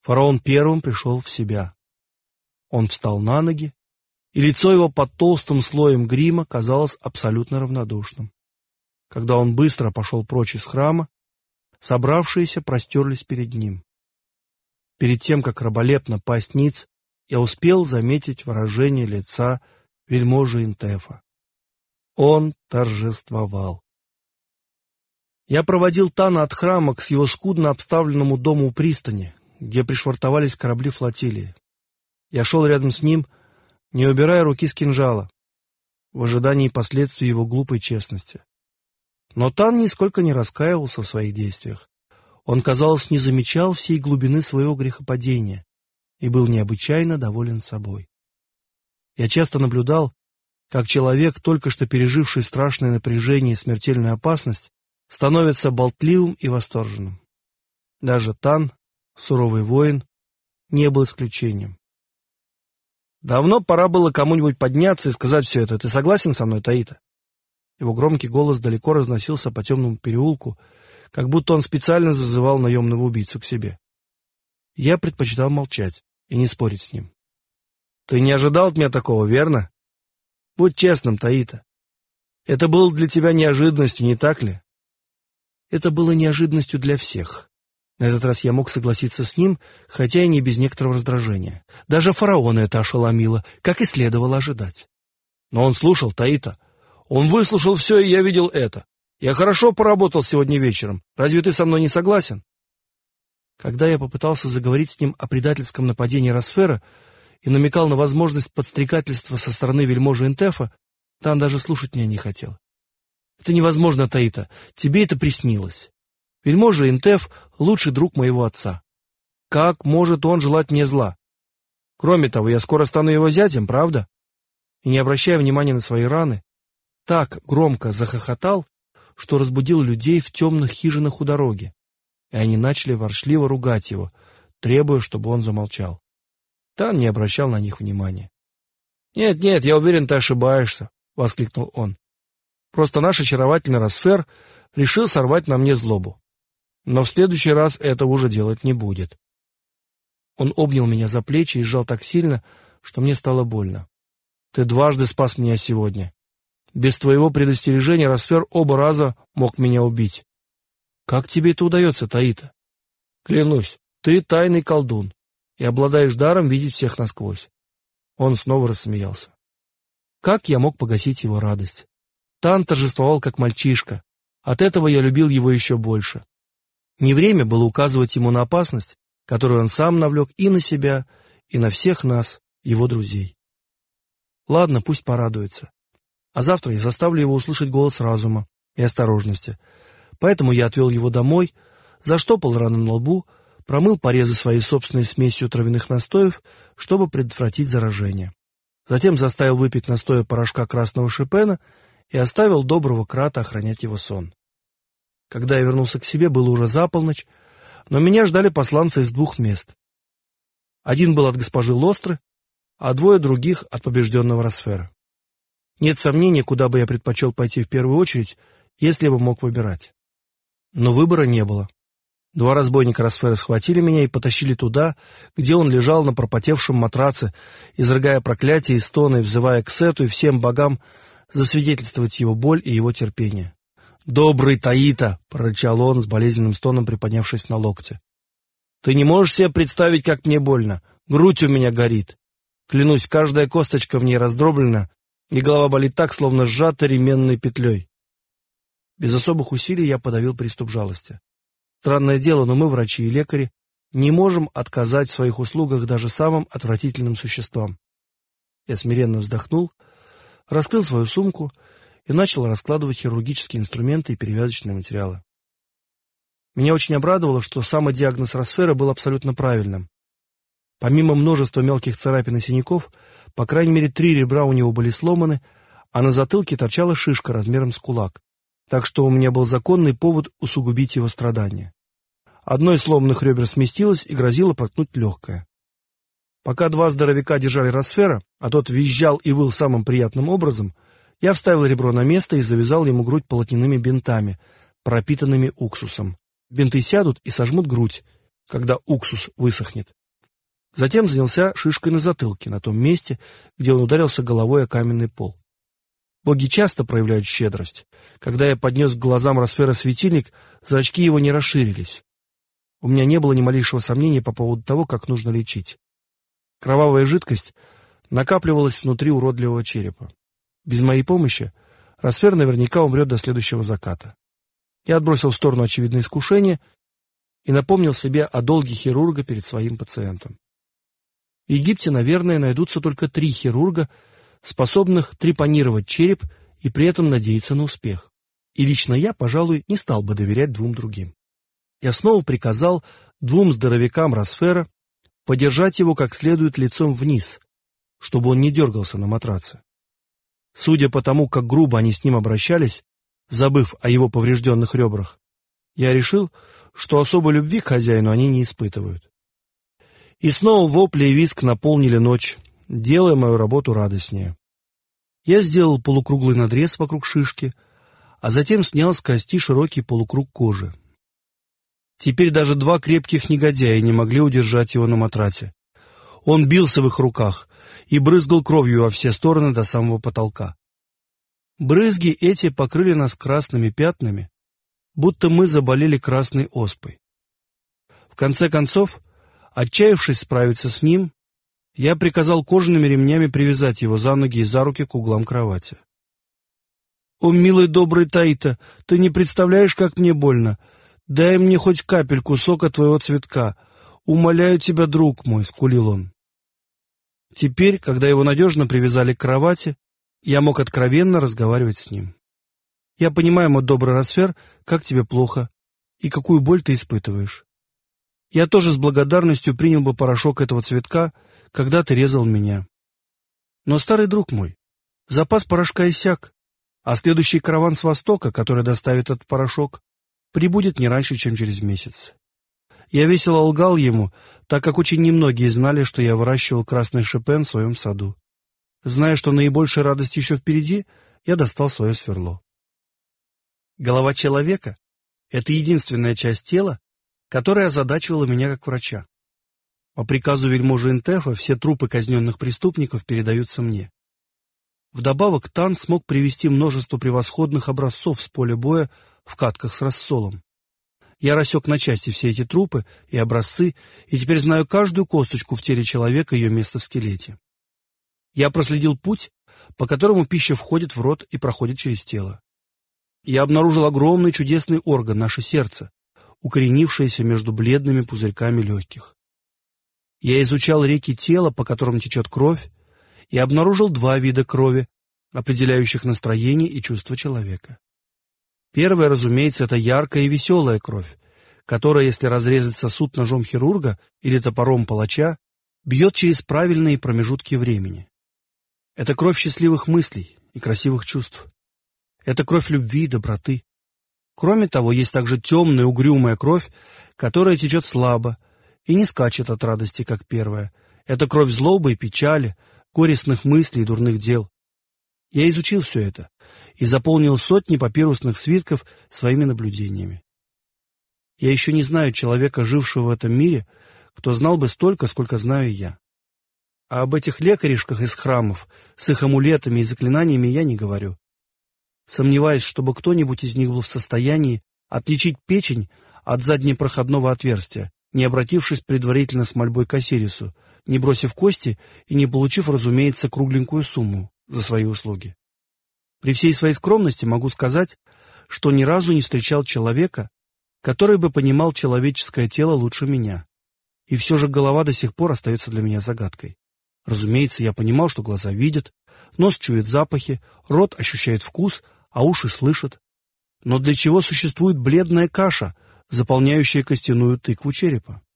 Фараон первым пришел в себя. Он встал на ноги, и лицо его под толстым слоем грима казалось абсолютно равнодушным. Когда он быстро пошел прочь из храма, собравшиеся простерлись перед ним. Перед тем, как раболепно пасть ниц, я успел заметить выражение лица вельможи Интефа. Он торжествовал. Я проводил Тана от храма к его скудно обставленному дому у пристани, где пришвартовались корабли флотилии. Я шел рядом с ним, не убирая руки с кинжала, в ожидании последствий его глупой честности. Но Тан нисколько не раскаивался в своих действиях. Он, казалось, не замечал всей глубины своего грехопадения и был необычайно доволен собой. Я часто наблюдал, как человек, только что переживший страшное напряжение и смертельную опасность, становится болтливым и восторженным. Даже Тан, суровый воин, не был исключением. «Давно пора было кому-нибудь подняться и сказать все это. Ты согласен со мной, Таита?» Его громкий голос далеко разносился по темному переулку, как будто он специально зазывал наемного убийцу к себе. Я предпочитал молчать и не спорить с ним. «Ты не ожидал от меня такого, верно? Будь честным, Таита. Это было для тебя неожиданностью, не так ли?» Это было неожиданностью для всех. На этот раз я мог согласиться с ним, хотя и не без некоторого раздражения. Даже фараона это ошеломило, как и следовало ожидать. Но он слушал, Таита. Он выслушал все, и я видел это. Я хорошо поработал сегодня вечером. Разве ты со мной не согласен? Когда я попытался заговорить с ним о предательском нападении Росфера и намекал на возможность подстрекательства со стороны вельможи Интефа, Тан даже слушать меня не хотел. «Это невозможно, Таита. Тебе это приснилось. Вельможа Интеф — лучший друг моего отца. Как может он желать мне зла? Кроме того, я скоро стану его зятем, правда?» И, не обращая внимания на свои раны, так громко захохотал, что разбудил людей в темных хижинах у дороги, и они начали ворчливо ругать его, требуя, чтобы он замолчал. Тан не обращал на них внимания. «Нет, я уверен, ты ошибаешься», — воскликнул он. «Просто наш очаровательный Росфер решил сорвать на мне злобу. Но в следующий раз этого уже делать не будет». Он обнял меня за плечи и сжал так сильно, что мне стало больно. «Ты дважды спас меня сегодня. Без твоего предостережения Росфер оба раза мог меня убить. Как тебе это удается, Таита? Клянусь, ты тайный колдун и обладаешь даром видеть всех насквозь». Он снова рассмеялся. Как я мог погасить его радость? Тан торжествовал как мальчишка. От этого я любил его еще больше. Не время было указывать ему на опасность, которую он сам навлек и на себя, и на всех нас, его друзей. Ладно, пусть порадуется. А завтра я заставлю его услышать голос разума и осторожности. Поэтому я отвел его домой, заштопал раны на лбу, промыл порезы своей собственной смесью травяных настоев, чтобы предотвратить заражение. Затем заставил выпить настоя порошка красного шипена и оставил доброго крата охранять его сон. Когда я вернулся к себе, было уже за полночь, но меня ждали посланцы из 2 мест. Один был от госпожи Лостры, а 2 других от побежденного Росфера. Нет сомнений, куда бы я предпочел пойти в первую очередь, если бы мог выбирать. Но выбора не было. 2 разбойника Росфера схватили меня и потащили туда, где он лежал на пропотевшем матраце, изрыгая проклятия и стоны, взывая к Сету и всем богам засвидетельствовать его боль и его терпение. «Добрый Таита!» — прорычал он с болезненным стоном, приподнявшись на локте. «Ты не можешь себе представить, как мне больно. Грудь у меня горит. Клянусь, каждая косточка в ней раздроблена, и голова болит так, словно сжата ременной петлей». Без особых усилий я подавил приступ жалости. Странное дело, но мы, врачи и лекари, не можем отказать в своих услугах даже самым отвратительным существам. Я смиренно вздохнул, раскрыл свою сумку и начал раскладывать хирургические инструменты и перевязочные материалы. Меня очень обрадовало, что самодиагноз Росфера был абсолютно правильным. Помимо множества мелких царапин и синяков, по крайней мере 3 ребра у него были сломаны, а на затылке торчала шишка размером с кулак, так что у меня был законный повод усугубить его страдания. Одно из сломанных ребер сместилось и грозило проткнуть легкое. Пока 2 здоровяка держали Росфера, а тот визжал и выл самым приятным образом, я вставил ребро на место и завязал ему грудь полотняными бинтами, пропитанными уксусом. Бинты сядут и сожмут грудь, когда уксус высохнет. Затем занялся шишкой на затылке, на том месте, где он ударился головой о каменный пол. Боги часто проявляют щедрость. Когда я поднес к глазам Росфера светильник, зрачки его не расширились. У меня не было ни малейшего сомнения по поводу того, как нужно лечить. Кровавая жидкость накапливалась внутри уродливого черепа. Без моей помощи Росфер наверняка умрет до следующего заката. Я отбросил в сторону очевидное искушение и напомнил себе о долге хирурга перед своим пациентом. В Египте, наверное, найдутся только 3 хирурга, способных трепанировать череп и при этом надеяться на успех. И лично я, пожалуй, не стал бы доверять 2 другим. Я снова приказал 2 здоровякам Росфера подержать его как следует лицом вниз, чтобы он не дергался на матраце. Судя по тому, как грубо они с ним обращались, забыв о его поврежденных ребрах, я решил, что особой любви к хозяину они не испытывают. И снова вопли и визг наполнили ночь, делая мою работу радостнее. Я сделал полукруглый надрез вокруг шишки, а затем снял с кости широкий полукруг кожи. Теперь даже 2 крепких негодяя не могли удержать его на матраце. Он бился в их руках и брызгал кровью во все стороны до самого потолка. Брызги эти покрыли нас красными пятнами, будто мы заболели красной оспой. В конце концов, отчаявшись справиться с ним, я приказал кожаными ремнями привязать его за ноги и за руки к углам кровати. «О, милый добрый Таита, ты не представляешь, как мне больно. Дай мне хоть капельку сока твоего цветка. Умоляю тебя, друг мой», — скулил он. Теперь, когда его надежно привязали к кровати, я мог откровенно разговаривать с ним. «Я понимаю, мой добрый Росфер, как тебе плохо и какую боль ты испытываешь. Я тоже с благодарностью принял бы порошок этого цветка, когда ты резал меня. Но, старый друг мой, запас порошка иссяк, а следующий караван с востока, который доставит этот порошок, прибудет не раньше, чем через месяц». Я весело лгал ему, так как очень немногие знали, что я выращивал красный шопен в своем саду. Зная, что наибольшая радость еще впереди, я достал свое сверло. Голова человека — это единственная часть тела, которая озадачивала меня как врача. По приказу вельможи Интефа все трупы казненных преступников передаются мне. Вдобавок Тан смог привести множество превосходных образцов с поля боя в катках с рассолом. Я рассек на части все эти трупы и образцы, и теперь знаю каждую косточку в теле человека и ее место в скелете. Я проследил путь, по которому пища входит в рот и проходит через тело. Я обнаружил огромный чудесный орган, наше сердце, укоренившееся между бледными пузырьками легких. Я изучал реки тела, по которым течет кровь, и обнаружил 2 вида крови, определяющих настроение и чувства человека. Первая, разумеется, это яркая и веселая кровь, которая, если разрезать сосуд ножом хирурга или топором палача, бьет через правильные промежутки времени. Это кровь счастливых мыслей и красивых чувств. Это кровь любви и доброты. Кроме того, есть также темная, угрюмая кровь, которая течет слабо и не скачет от радости, как первая. Это кровь злобы и печали, горестных мыслей и дурных дел. Я изучил все это и заполнил сотни папирусных свитков своими наблюдениями. Я еще не знаю человека, жившего в этом мире, кто знал бы столько, сколько знаю я. А об этих лекаришках из храмов с их амулетами и заклинаниями я не говорю. Сомневаюсь, чтобы кто-нибудь из них был в состоянии отличить печень от заднепроходного отверстия, не обратившись предварительно с мольбой к Осирису, не бросив кости и не получив, разумеется, кругленькую сумму за свои услуги. При всей своей скромности могу сказать, что ни разу не встречал человека, который бы понимал человеческое тело лучше меня. И все же голова до сих пор остается для меня загадкой. Разумеется, я понимал, что глаза видят, нос чует запахи, рот ощущает вкус, а уши слышат. Но для чего существует бледная каша, заполняющая костяную тыкву черепа?